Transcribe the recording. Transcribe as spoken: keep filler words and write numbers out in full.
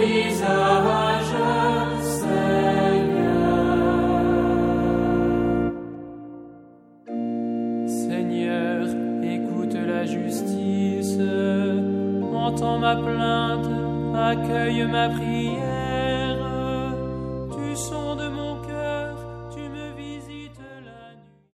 visage, Seigneur. Seigneur, écoute la justice, entends ma plainte, accueille ma prière.